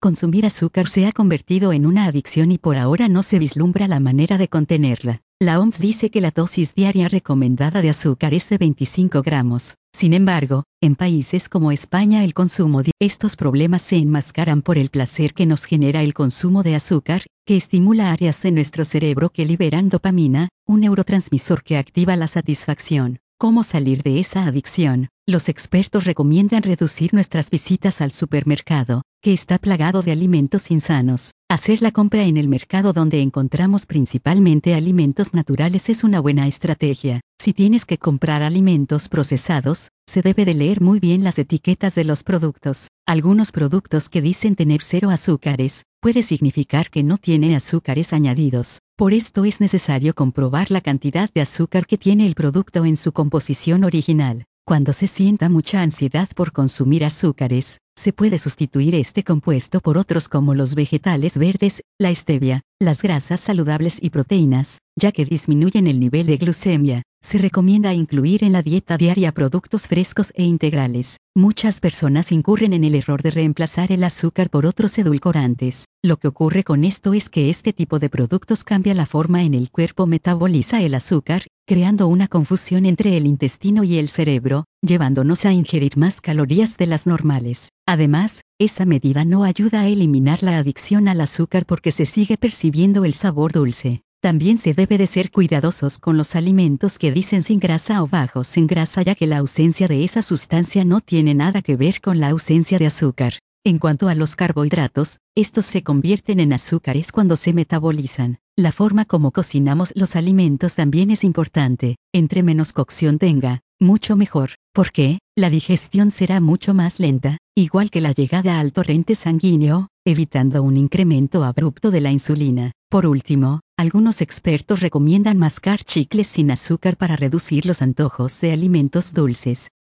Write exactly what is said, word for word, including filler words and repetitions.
Consumir azúcar se ha convertido en una adicción y por ahora no se vislumbra la manera de contenerla. La O M S dice que la dosis diaria recomendada de azúcar es de veinticinco gramos. Sin embargo, en países como España el consumo de estos problemas se enmascaran por el placer que nos genera el consumo de azúcar, que estimula áreas de nuestro cerebro que liberan dopamina, un neurotransmisor que activa la satisfacción. ¿Cómo salir de esa adicción? Los expertos recomiendan reducir nuestras visitas al supermercado, que está plagado de alimentos insanos. Hacer la compra en el mercado donde encontramos principalmente alimentos naturales es una buena estrategia. Si tienes que comprar alimentos procesados, se debe de leer muy bien las etiquetas de los productos. Algunos productos que dicen tener cero azúcares, puede significar que no tiene azúcares añadidos. Por esto es necesario comprobar la cantidad de azúcar que tiene el producto en su composición original. Cuando se sienta mucha ansiedad por consumir azúcares, se puede sustituir este compuesto por otros como los vegetales verdes, la stevia, las grasas saludables y proteínas, ya que disminuyen el nivel de glucemia. Se recomienda incluir en la dieta diaria productos frescos e integrales. Muchas personas incurren en el error de reemplazar el azúcar por otros edulcorantes. Lo que ocurre con esto es que este tipo de productos cambia la forma en el cuerpo metaboliza el azúcar, creando una confusión entre el intestino y el cerebro, llevándonos a ingerir más calorías de las normales. Además, esa medida no ayuda a eliminar la adicción al azúcar porque se sigue percibiendo el sabor dulce. También se debe de ser cuidadosos con los alimentos que dicen sin grasa o bajos en grasa, ya que la ausencia de esa sustancia no tiene nada que ver con la ausencia de azúcar. En cuanto a los carbohidratos, estos se convierten en azúcares cuando se metabolizan. La forma como cocinamos los alimentos también es importante. Entre menos cocción tenga, mucho mejor. ¿Por qué? La digestión será mucho más lenta, igual que la llegada al torrente sanguíneo, evitando un incremento abrupto de la insulina. Por último, algunos expertos recomiendan mascar chicles sin azúcar para reducir los antojos de alimentos dulces.